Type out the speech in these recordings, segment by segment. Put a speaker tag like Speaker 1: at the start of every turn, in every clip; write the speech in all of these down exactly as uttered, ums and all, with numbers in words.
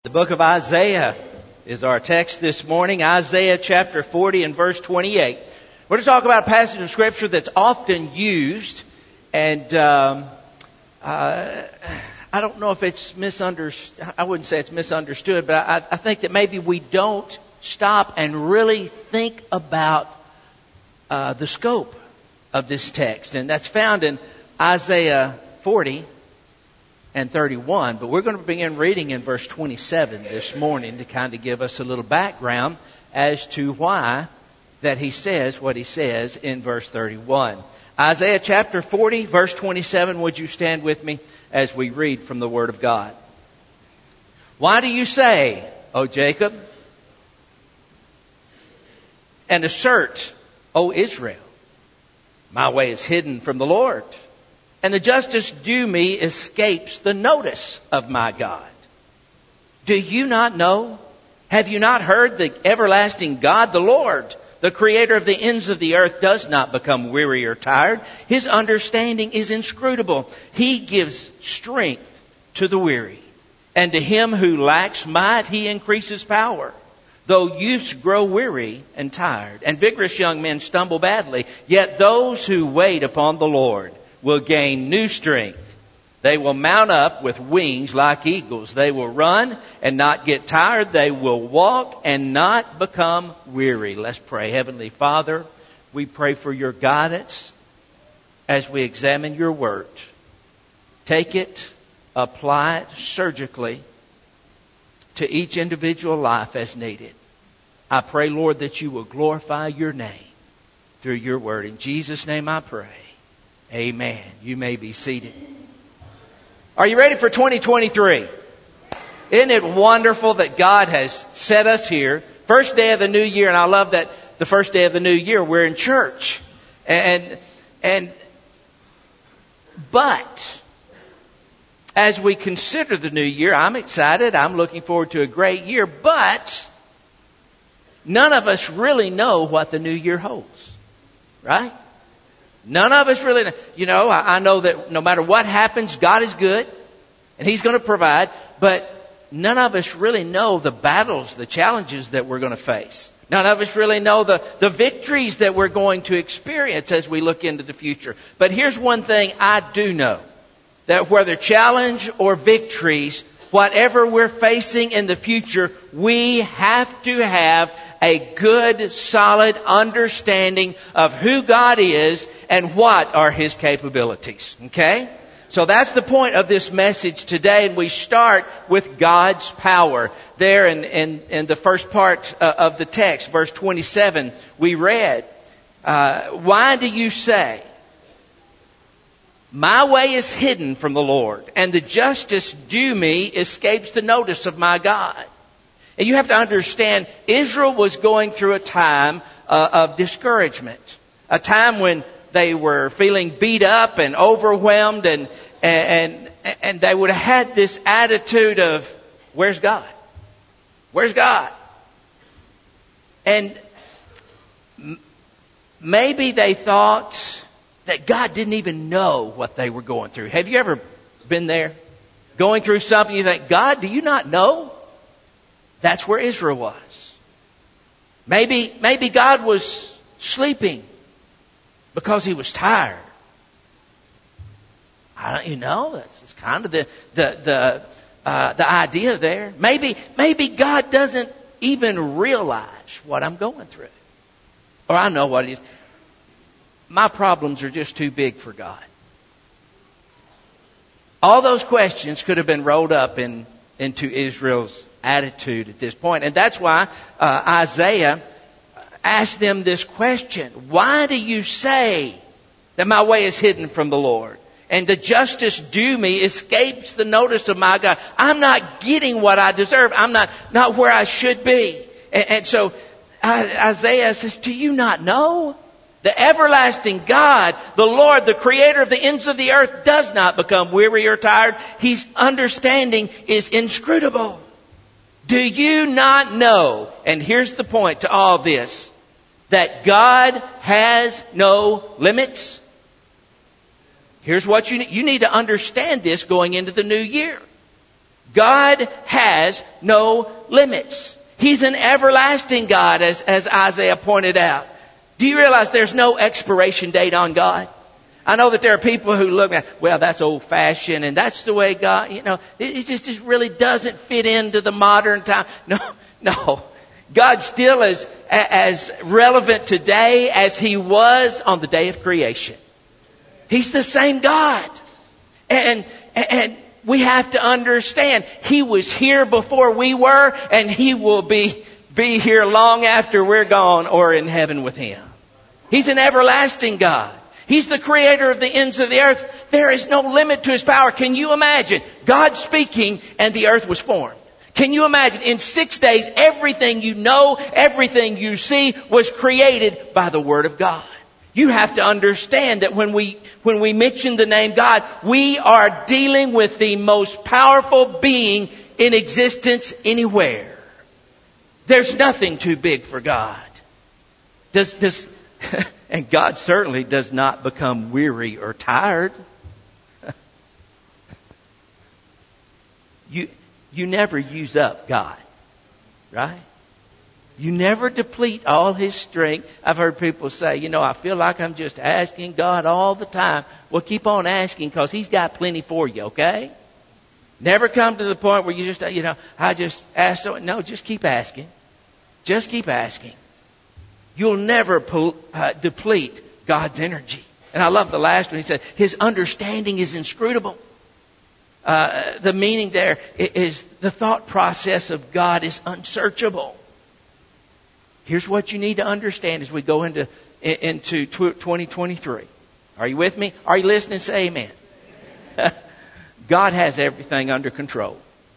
Speaker 1: The book of Isaiah is our text this morning. Isaiah chapter forty and verse twenty-eight. We're going to talk about a passage of Scripture that's often used, and um, uh, I don't know if it's misunderstood. I wouldn't say it's misunderstood, but I, I think that maybe we don't stop and really think about uh, the scope of this text. And that's found in Isaiah forty and thirty-one. But we're going to begin reading in verse twenty-seven this morning to kind of give us a little background as to why that he says what he says in verse thirty-one. Isaiah chapter forty, verse twenty-seven. Would you stand with me as we read from the Word of God? Why do you say, O Jacob, and assert, O Israel, my way is hidden from the Lord, and the justice due me escapes the notice of my God? Do you not know? Have you not heard? The everlasting God, the Lord, the creator of the ends of the earth, does not become weary or tired. His understanding is inscrutable. He gives strength to the weary, and to him who lacks might he increases power. Though youths grow weary and tired, and vigorous young men stumble badly, yet those who wait upon the Lord will gain new strength. They will mount up with wings like eagles. They will run and not get tired. They will walk and not become weary. Let's pray. Heavenly Father, we pray for your guidance as we examine your word. Take it, apply it surgically to each individual life as needed. I pray, Lord, that you will glorify your name through your word. In Jesus' name I pray. Amen. You may be seated. Are you ready for twenty twenty-three? Isn't it wonderful that God has set us here? First day of the new year, and I love that the first day of the new year we're in church. And and but as we consider the new year, I'm excited. I'm looking forward to a great year. But none of us really know what the new year holds. Right? None of us really know. You know, I know that no matter what happens, God is good. And He's going to provide. But none of us really know the battles, the challenges that we're going to face. None of us really know the, the victories that we're going to experience as we look into the future. But here's one thing I do know. That whether challenge or victories, whatever we're facing in the future, we have to have a good, solid understanding of who God is and what are His capabilities. Okay? So that's the point of this message today. And we start with God's power. There in, in, in the first part of the text, verse twenty-seven, we read, uh, why do you say, my way is hidden from the Lord, and the justice due me escapes the notice of my God? And you have to understand, Israel was going through a time uh, of discouragement. A time when they were feeling beat up and overwhelmed, and, and, and they would have had this attitude of, where's God? Where's God? And maybe they thought that God didn't even know what they were going through. Have you ever been there? Going through something, you think, God, do you not know? That's where Israel was. Maybe, maybe God was sleeping because He was tired. I don't, you know, that's kind of the the the uh, the idea there. Maybe maybe God doesn't even realize what I'm going through, or I know what it is. My problems are just too big for God. All those questions could have been rolled up in, into Israel's attitude at this point. And that's why uh, Isaiah asked them this question. Why do you say that my way is hidden from the Lord, and the justice due me escapes the notice of my God? I'm not getting what I deserve. I'm not, not where I should be. And, and so Isaiah says, do you not know? The everlasting God, the Lord, the creator of the ends of the earth, does not become weary or tired. His understanding is inscrutable. Do you not know, and here's the point to all this, that God has no limits? Here's what you need. You need to understand this going into the new year. God has no limits. He's an everlasting God, as, as Isaiah pointed out. Do you realize there's no expiration date on God? I know that there are people who look at, well, that's old-fashioned, and that's the way God, you know, it just, just really doesn't fit into the modern time. No, no. God still is as relevant today as He was on the day of creation. He's the same God. And, and we have to understand, He was here before we were, and He will be, be here long after we're gone or in heaven with Him. He's an everlasting God. He's the creator of the ends of the earth. There is no limit to His power. Can you imagine God speaking and the earth was formed? Can you imagine in six days everything you know, everything you see was created by the Word of God? You have to understand that when we when we mention the name God, we are dealing with the most powerful being in existence anywhere. There's nothing too big for God. Does does and God certainly does not become weary or tired. You you never use up God, right? You never deplete all His strength. I've heard people say, you know, I feel like I'm just asking God all the time. Well, keep on asking because He's got plenty for you, okay? Never come to the point where you just, you know, I just ask. So, no, just keep asking. Just keep asking. You'll never pol- uh, deplete God's energy. And I love the last one. He said, His understanding is inscrutable. Uh, the meaning there is the thought process of God is unsearchable. Here's what you need to understand as we go into into twenty twenty-three. Are you with me? Are you listening? Say amen. God has everything under control.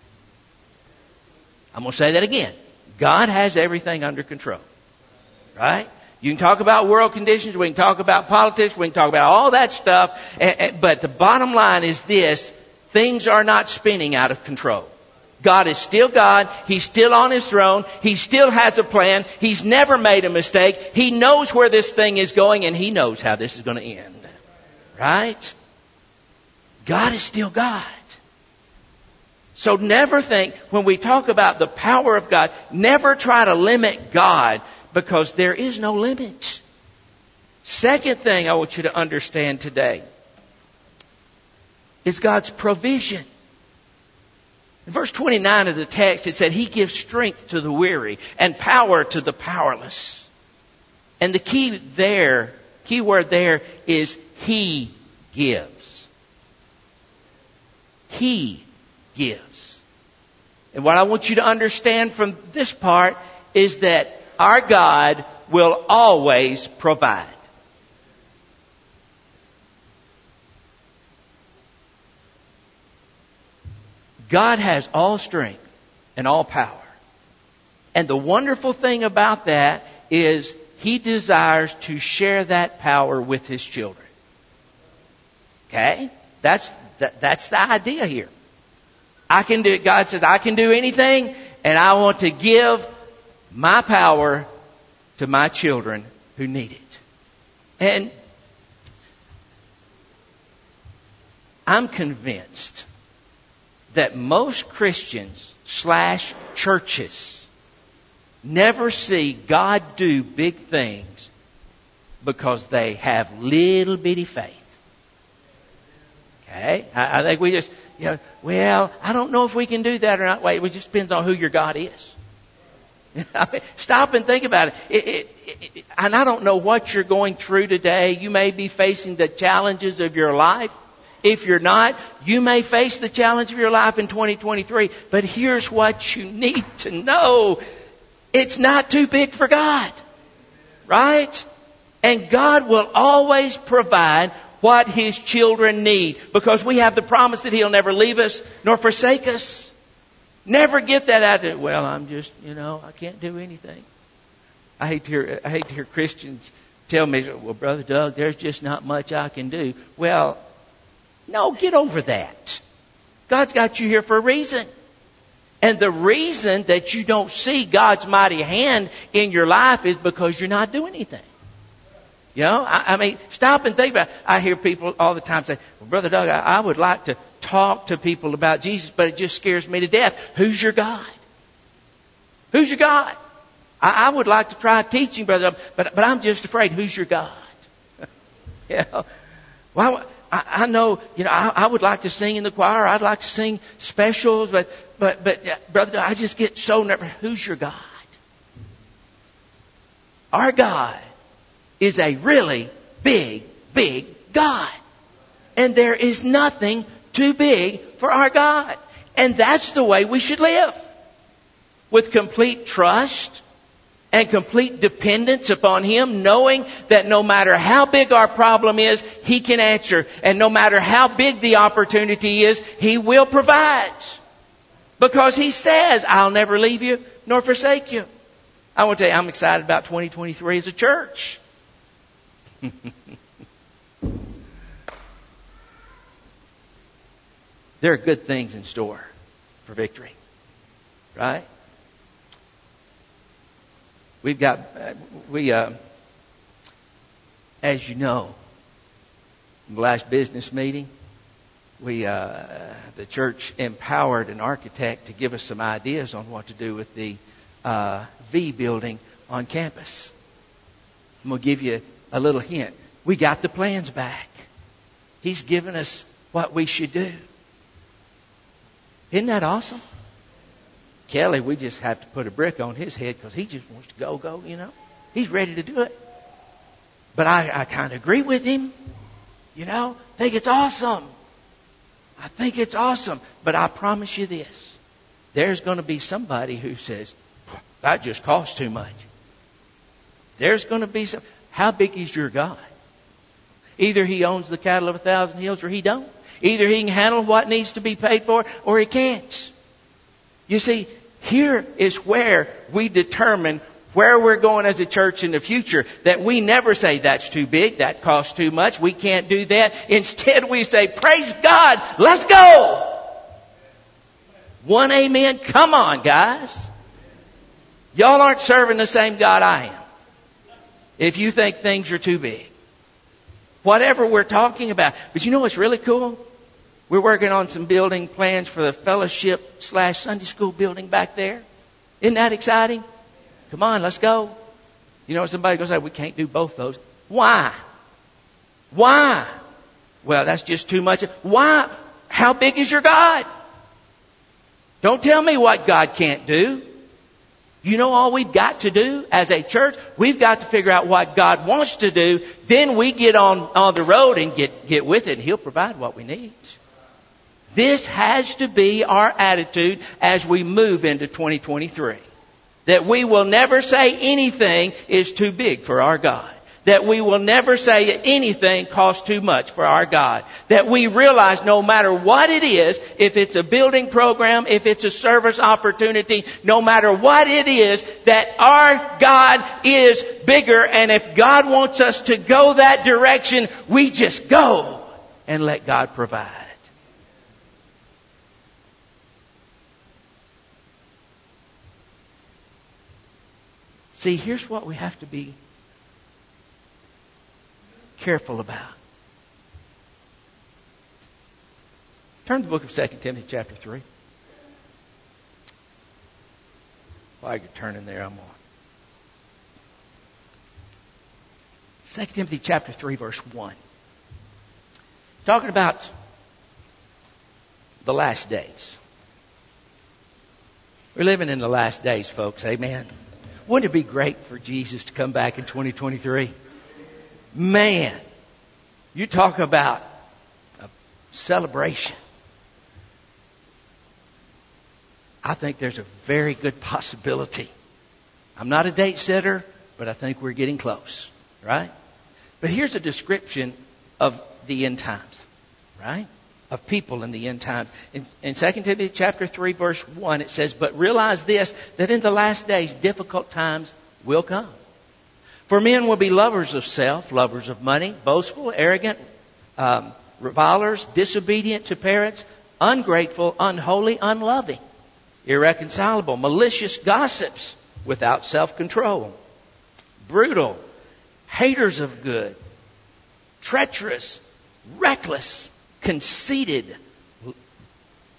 Speaker 1: I'm going to say that again. God has everything under control. Right? You can talk about world conditions. We can talk about politics. We can talk about all that stuff. But the bottom line is this. Things are not spinning out of control. God is still God. He's still on His throne. He still has a plan. He's never made a mistake. He knows where this thing is going, and He knows how this is going to end. Right? God is still God. So never think, when we talk about the power of God, never try to limit God, because there is no limit. Second thing I want you to understand today is God's provision. In verse twenty-nine of the text, it said, He gives strength to the weary and power to the powerless. And the key there, key word there is He gives. He gives. And what I want you to understand from this part is that our God will always provide. God has all strength and all power. And the wonderful thing about that is He desires to share that power with His children. Okay? That's, that, that's the idea here. I can do, God says, I can do anything, and I want to give my power to my children who need it. And I'm convinced that most Christians slash churches never see God do big things because they have little bitty faith. Okay? I, I think we just, you know, well, I don't know if we can do that or not. Wait, it just depends on who your God is. I mean, stop and think about it. It, it, it. And I don't know what you're going through today. You may be facing the challenges of your life. If you're not, you may face the challenge of your life in twenty twenty-three. But here's what you need to know. It's not too big for God. Right? And God will always provide what His children need. Because we have the promise that He'll never leave us nor forsake us. Never get that out there. Well, I'm just, you know, I can't do anything. I hate to hear, I hate to hear Christians tell me, well, Brother Doug, there's just not much I can do. Well, no, get over that. God's got you here for a reason. And the reason that you don't see God's mighty hand in your life is because you're not doing anything. You know, I, I mean, stop and think about it. I hear people all the time say, well, Brother Doug, I, I would like to, talk to people about Jesus, but it just scares me to death. Who's your God? Who's your God? I, I would like to try teaching, brother, but, but I'm just afraid. Who's your God? you know, well, I, I know, you know, I, I would like to sing in the choir. I'd like to sing specials, but, but, but, brother, I just get so nervous. Who's your God? Our God is a really big, big God. And there is nothing too big for our God. And that's the way we should live. With complete trust and complete dependence upon Him, knowing that no matter how big our problem is, He can answer. And no matter how big the opportunity is, He will provide. Because He says, I'll never leave you nor forsake you. I want to tell you, I'm excited about twenty twenty-three as a church. There are good things in store for Victory. Right? We've got, we, uh, as you know, in the last business meeting, we, uh, the church empowered an architect to give us some ideas on what to do with the uh, V building on campus. I'm going to give you a little hint. We got the plans back. He's given us what we should do. Isn't that awesome? Kelly, we just have to put a brick on his head because he just wants to go, go, you know. He's ready to do it. But I, I kind of agree with him. You know, think it's awesome. I think it's awesome. But I promise you this. There's going to be somebody who says, that just costs too much. There's going to be some. How big is your God? Either He owns the cattle of a thousand hills or He don't. Either He can handle what needs to be paid for or He can't. You see, here is where we determine where we're going as a church in the future. That we never say that's too big, that costs too much, we can't do that. Instead we say, praise God, let's go! One amen, come on guys. Y'all aren't serving the same God I am. If you think things are too big. Whatever we're talking about. But you know what's really cool? We're working on some building plans for the fellowship slash Sunday school building back there. Isn't that exciting? Come on, let's go. You know, somebody goes, we can't do both those. Why? Why? Well, that's just too much. Why? How big is your God? Don't tell me what God can't do. You know all we've got to do as a church? We've got to figure out what God wants to do. Then we get on, on the road and get, get with it. And He'll provide what we need. This has to be our attitude as we move into twenty twenty-three. That we will never say anything is too big for our God. That we will never say anything costs too much for our God. That we realize no matter what it is, if it's a building program, if it's a service opportunity, no matter what it is, that our God is bigger. And if God wants us to go that direction, we just go and let God provide. See, here's what we have to be careful about. Turn to the book of Second Timothy chapter three. While you're turning there, I'm on. Second Timothy chapter three, verse one. Talking about the last days. We're living in the last days, folks. Amen. Wouldn't it be great for Jesus to come back in twenty twenty-three? Man, you talk about a celebration. I think there's a very good possibility. I'm not a date setter, but I think we're getting close, right? But here's a description of the end times, right? Of people in the end times. In, in Second Timothy chapter three, verse one, it says, but realize this, that in the last days difficult times will come. For men will be lovers of self, lovers of money, boastful, arrogant, um, revilers, disobedient to parents, ungrateful, unholy, unloving, irreconcilable, malicious gossips, without self-control, brutal, haters of good, treacherous, reckless, conceited,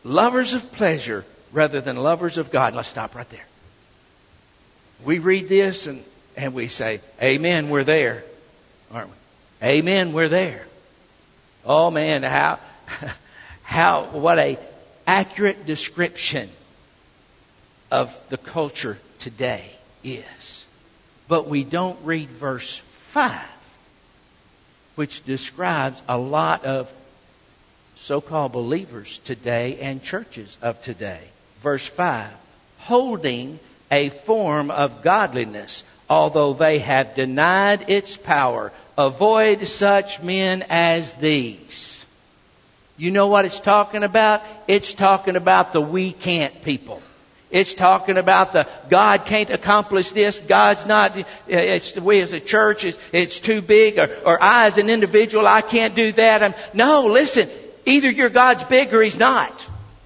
Speaker 1: Lovers of pleasure rather than lovers of God. Let's stop right there. We read this and, and we say, amen, we're there. Aren't we? Amen, we're there. Oh man, how, how, what a accurate description of the culture today is. But we don't read verse five, which describes a lot of so-called believers today and churches of today. Verse five, holding a form of godliness, although they have denied its power. Avoid such men as these. You know what it's talking about? It's talking about the we can't people. It's talking about the God can't accomplish this. God's not, it's, we as a church, it's, it's too big. Or, or I as an individual, I can't do that. I'm, no, listen. Either your God's big or He's not.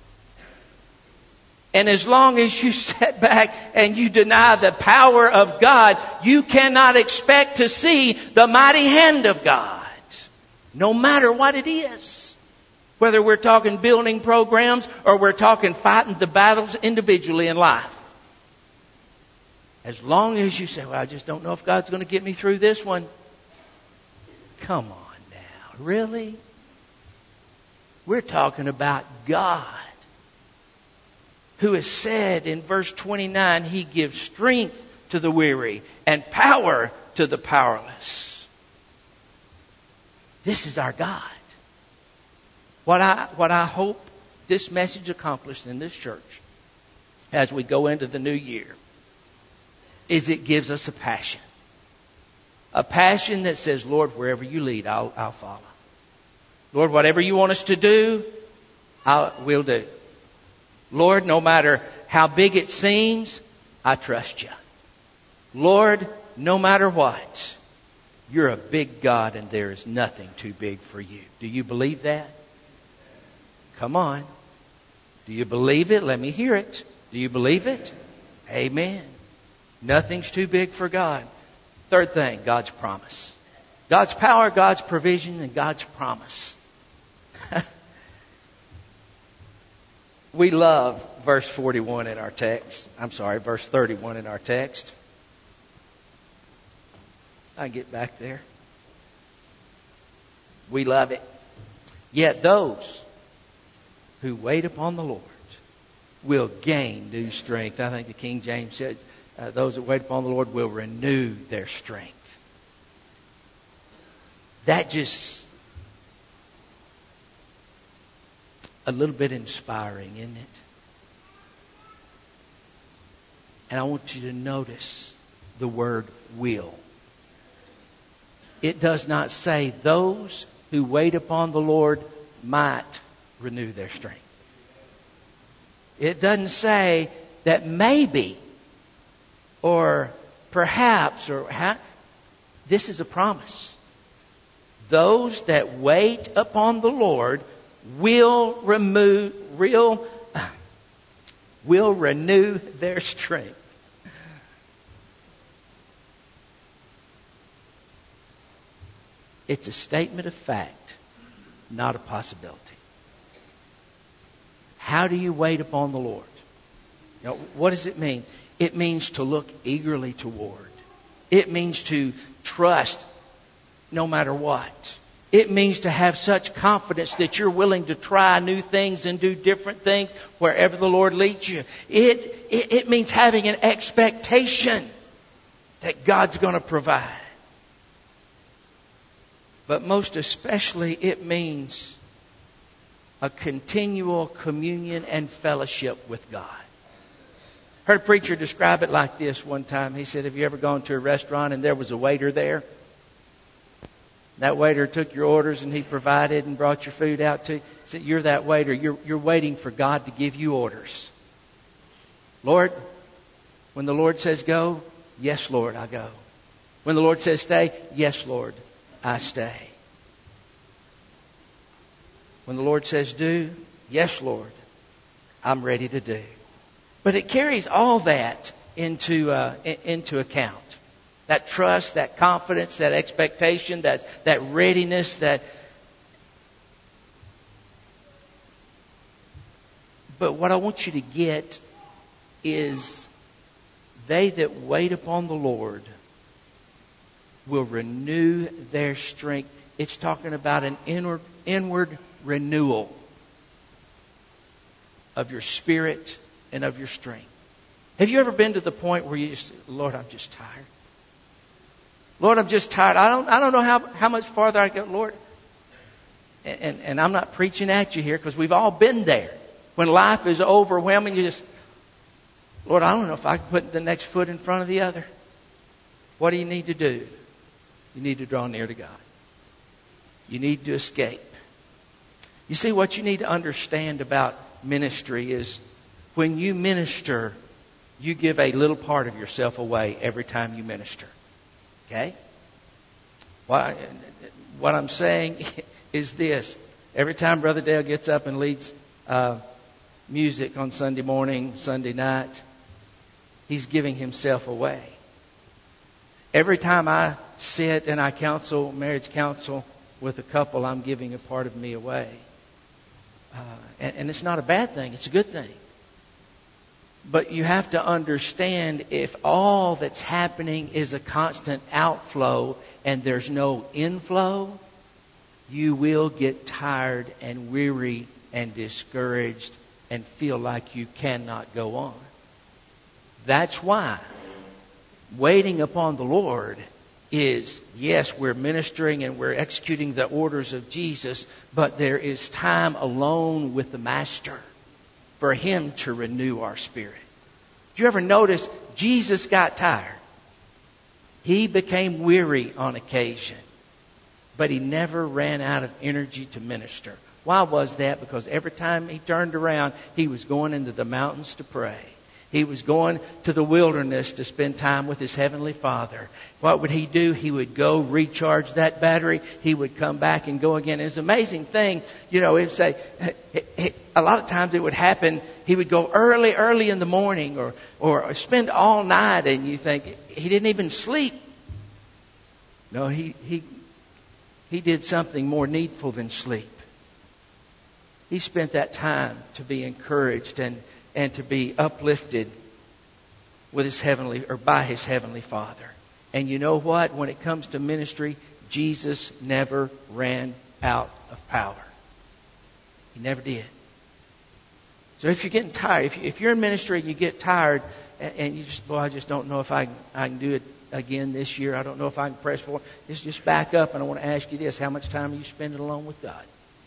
Speaker 1: And as long as you sit back and you deny the power of God, you cannot expect to see the mighty hand of God. No matter what it is. Whether we're talking building programs or we're talking fighting the battles individually in life. As long as you say, well, I just don't know if God's going to get me through this one. Come on now. Really? We're talking about God, who has said in verse twenty-nine, He gives strength to the weary and power to the powerless. This is our God. What I, what I hope this message accomplished in this church as we go into the new year is it gives us a passion. A passion that says, Lord, wherever you lead, I'll, I'll follow. Lord, whatever you want us to do, I'll, we'll do. Lord, no matter how big it seems, I trust you. Lord, no matter what, you're a big God and there is nothing too big for you. Do you believe that? Come on. Do you believe it? Let me hear it. Do you believe it? Amen. Nothing's too big for God. Third thing, God's promise. God's power, God's provision, and God's promise. We love verse forty-one in our text. I'm sorry, verse thirty-one in our text. I get back there. We love it. Yet those who wait upon the Lord will gain new strength. I think the King James says, uh, those that wait upon the Lord will renew their strength. That just a little bit inspiring, isn't it? And I want you to notice the word will. It does not say those who wait upon the Lord might renew their strength. It doesn't say that maybe or perhaps or ha- this is a promise. Those that wait upon the Lord will remove will will renew their strength. It's a statement of fact, not a possibility. How do you wait upon the Lord? You know, what does it mean? It means to look eagerly toward. It means to trust no matter what. It means to have such confidence that you're willing to try new things and do different things wherever the Lord leads you. It, it, it means having an expectation that God's going to provide. But most especially, it means a continual communion and fellowship with God. Heard a preacher describe it like this one time. He said, have you ever gone to a restaurant and there was a waiter there? That waiter took your orders and he provided and brought your food out to you. He said, you're that waiter. You're, you're waiting for God to give you orders. Lord, when the Lord says go, yes, Lord, I go. When the Lord says stay, yes, Lord, I stay. When the Lord says do, yes, Lord, I'm ready to do. But it carries all that into uh, into account. That trust, that confidence, that expectation, that, that readiness, that But what I want you to get is they that wait upon the Lord will renew their strength. It's talking about an inward, inward renewal of your spirit and of your strength. Have you ever been to the point where you just, Lord, I'm just tired. Lord, I'm just tired. I don't, I don't know how, how much farther I go, Lord. And, and, and I'm not preaching at you here because we've all been there. When life is overwhelming, you just, Lord, I don't know if I can put the next foot in front of the other. What do you need to do? You need to draw near to God. You need to escape. You see, what you need to understand about ministry is when you minister, you give a little part of yourself away every time you minister. Okay? What, what I'm saying is this. Every time Brother Dale gets up and leads uh, music on Sunday morning, Sunday night, he's giving himself away. Every time I sit and I counsel, marriage counsel with a couple, I'm giving a part of me away. Uh, and, and it's not a bad thing. It's a good thing. But you have to understand, if all that's happening is a constant outflow and there's no inflow, you will get tired and weary and discouraged and feel like you cannot go on. That's why waiting upon the Lord is, yes, we're ministering and we're executing the orders of Jesus, but there is time alone with the Master for Him to renew our spirit. Do you ever notice Jesus got tired? He became weary on occasion, but He never ran out of energy to minister. Why was that? Because every time He turned around, He was going into the mountains to pray. He was going to the wilderness to spend time with His Heavenly Father. What would He do? He would go recharge that battery. He would come back and go again. It's an amazing thing. You know, it would say, a lot of times it would happen, He would go early, early in the morning or, or spend all night, and you think, He didn't even sleep. No, He, he, he did something more needful than sleep. He spent that time to be encouraged and and to be uplifted with His heavenly, or by His Heavenly Father. And you know what? When it comes to ministry, Jesus never ran out of power. He never did. So if you're getting tired, if, you, if you're in ministry and you get tired, and, and you just, boy, I just don't know if I, I can do it again this year. I don't know if I can press forward. Just, just back up, and I want to ask you this. How much time are you spending alone with God?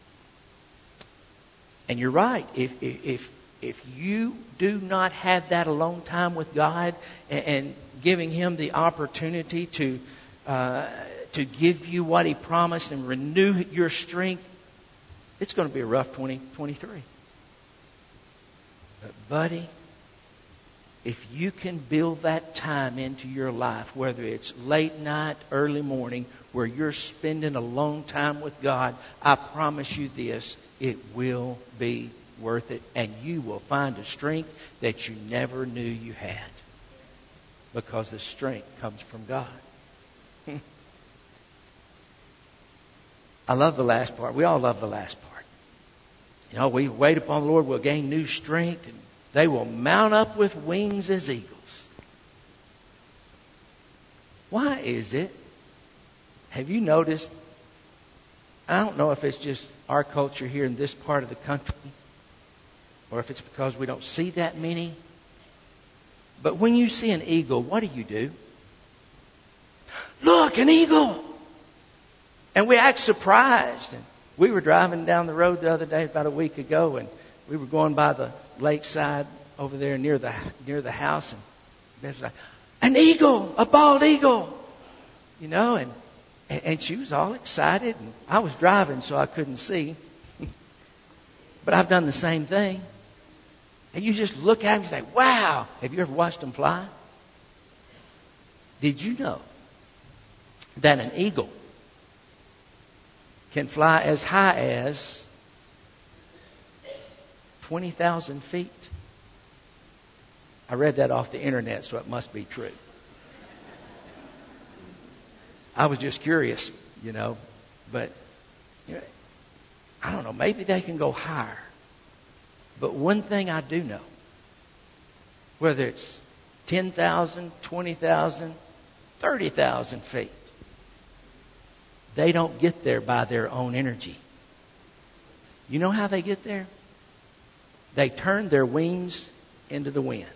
Speaker 1: And you're right. If, if, if If you do not have that alone time with God and, and giving Him the opportunity to uh, to give you what He promised and renew your strength, it's going to be a rough twenty twenty-three. But buddy, if you can build that time into your life, whether it's late night, early morning, where you're spending alone time with God, I promise you this, it will be worth it, and you will find a strength that you never knew you had, because the strength comes from God. I love the last part. We all love the last part. You know, we wait upon the Lord, we'll gain new strength, and they will mount up with wings as eagles. Why is it? Have you noticed? I don't know if it's just our culture here in this part of the country, or if it's because we don't see that many. But when you see an eagle, what do you do? Look, an eagle! And we act surprised. And we were driving down the road the other day, about a week ago, and we were going by the lakeside over there near the near the house, and there's like, an eagle, a bald eagle, you know, and and she was all excited, and I was driving, so I couldn't see. But I've done the same thing. And you just look at them and say, wow. Have you ever watched them fly? Did you know that an eagle can fly as high as twenty thousand feet? I read that off the internet, so it must be true. I was just curious, you know. But, you know, I don't know, maybe they can go higher. But one thing I do know, whether it's ten thousand, twenty thousand, thirty thousand feet, they don't get there by their own energy. You know how they get there? They turn their wings into the wind.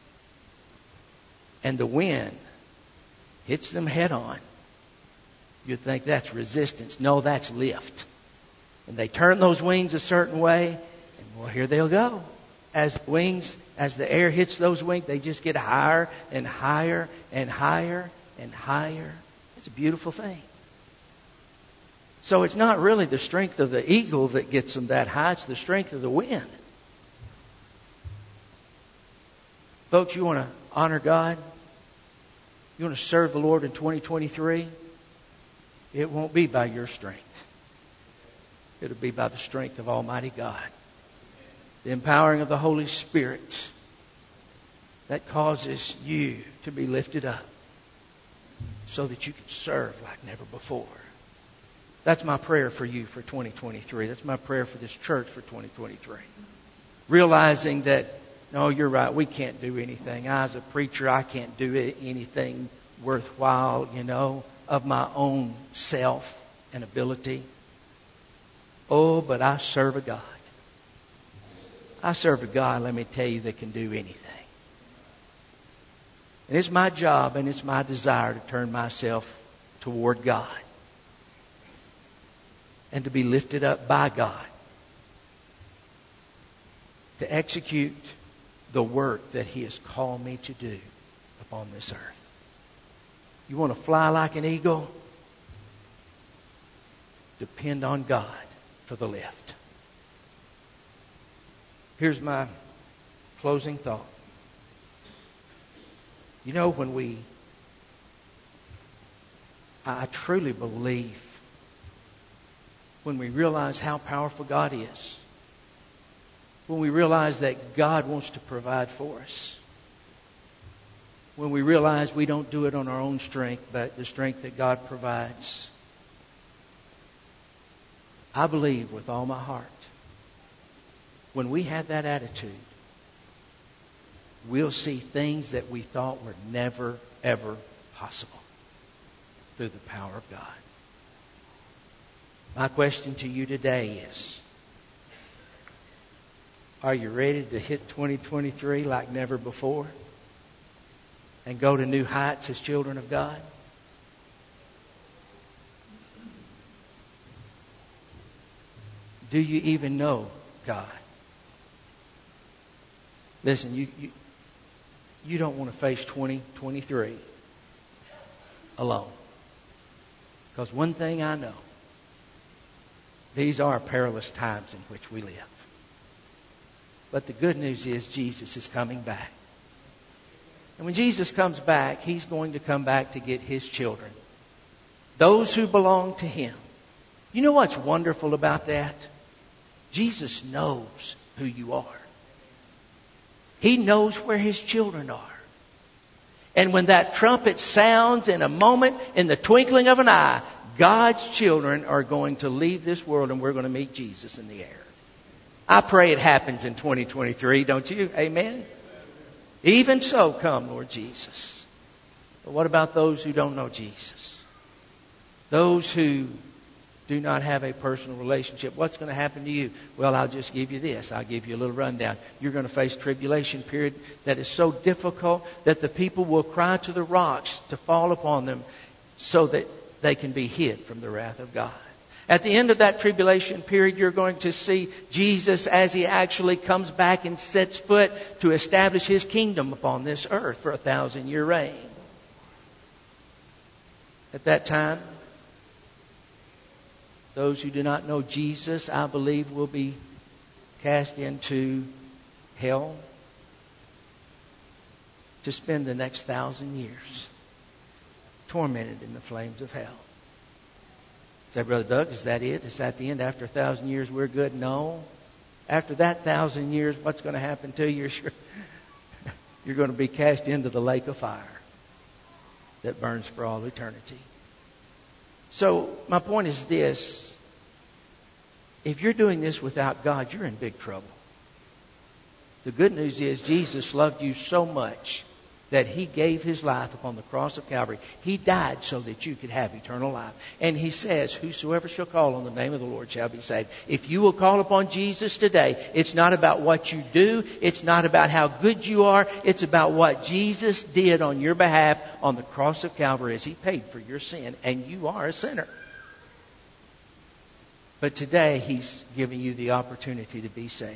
Speaker 1: And the wind hits them head on. You'd think that's resistance. No, that's lift. And they turn those wings a certain way, and well, here they'll go. As the wings, as the air hits those wings, they just get higher and higher and higher and higher. It's a beautiful thing. So it's not really the strength of the eagle that gets them that high. It's the strength of the wind. Folks, you want to honor God? You want to serve the Lord in twenty twenty-three? It won't be by your strength. It'll be by the strength of Almighty God. The empowering of the Holy Spirit that causes you to be lifted up so that you can serve like never before. That's my prayer for you for twenty twenty-three. That's my prayer for this church for twenty twenty-three. Realizing that, no, you're right, we can't do anything. I, as a preacher, I can't do anything worthwhile, you know, of my own self and ability. Oh, but I serve a God. I serve a God, let me tell you, that can do anything. And it's my job and it's my desire to turn myself toward God and to be lifted up by God, to execute the work that He has called me to do upon this earth. You want to fly like an eagle? Depend on God for the lift. Here's my closing thought. You know, when we, I truly believe, when we realize how powerful God is, when we realize that God wants to provide for us, when we realize we don't do it on our own strength, but the strength that God provides, I believe with all my heart, when we have that attitude, we'll see things that we thought were never, ever possible through the power of God. My question to you today is, are you ready to hit twenty twenty-three like never before and go to new heights as children of God? Do you even know God? Listen, you, you, you don't want to face twenty twenty-three alone. Because one thing I know, these are perilous times in which we live. But the good news is Jesus is coming back. And when Jesus comes back, He's going to come back to get His children. Those who belong to Him. You know what's wonderful about that? Jesus knows who you are. He knows where His children are. And when that trumpet sounds in a moment, in the twinkling of an eye, God's children are going to leave this world and we're going to meet Jesus in the air. I pray it happens in twenty twenty-three, don't you? Amen? Even so, come, Lord Jesus. But what about those who don't know Jesus? Those who do not have a personal relationship. What's going to happen to you? Well, I'll just give you this. I'll give you a little rundown. You're going to face tribulation period that is so difficult that the people will cry to the rocks to fall upon them so that they can be hid from the wrath of God. At the end of that tribulation period, you're going to see Jesus as He actually comes back and sets foot to establish His kingdom upon this earth for a thousand year reign. At that time, those who do not know Jesus, I believe, will be cast into hell to spend the next thousand years tormented in the flames of hell. Say, Brother Doug, is that it? Is that the end? After a thousand years, we're good? No. After that thousand years, what's going to happen to you? You're, you're going to be cast into the lake of fire that burns for all eternity. So, my point is this. If you're doing this without God, you're in big trouble. The good news is Jesus loved you so much that He gave His life upon the cross of Calvary. He died so that you could have eternal life. And He says, whosoever shall call on the name of the Lord shall be saved. If you will call upon Jesus today, it's not about what you do. It's not about how good you are. It's about what Jesus did on your behalf on the cross of Calvary as He paid for your sin. And you are a sinner. But today He's giving you the opportunity to be saved.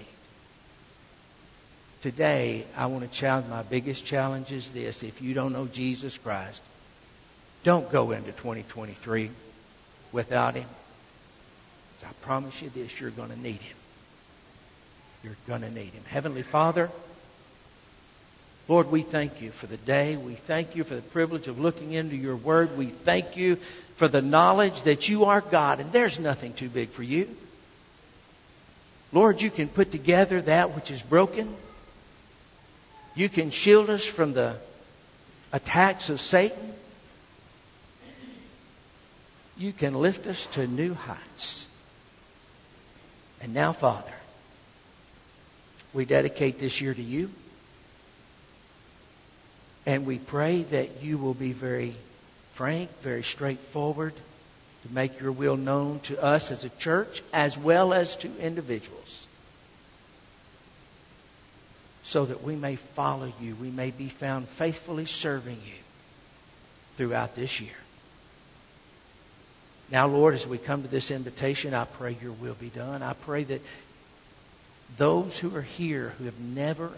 Speaker 1: Today, I want to challenge, my biggest challenge is this. If you don't know Jesus Christ, don't go into twenty twenty-three without Him. I promise you this, you're going to need Him. You're going to need Him. Heavenly Father, Lord, we thank You for the day. We thank You for the privilege of looking into Your Word. We thank You for the knowledge that You are God and there's nothing too big for You. Lord, You can put together that which is broken. You can shield us from the attacks of Satan. You can lift us to new heights. And now, Father, we dedicate this year to You. And we pray that You will be very frank, very straightforward to make Your will known to us as a church as well as to individuals. So that we may follow You. We may be found faithfully serving You throughout this year. Now, Lord, as we come to this invitation, I pray Your will be done. I pray that those who are here who have never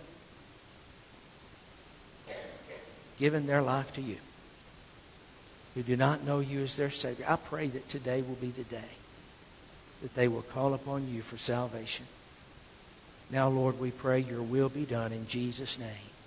Speaker 1: given their life to You, who do not know You as their Savior, I pray that today will be the day that they will call upon You for salvation. Now, Lord, we pray Your will be done in Jesus' name.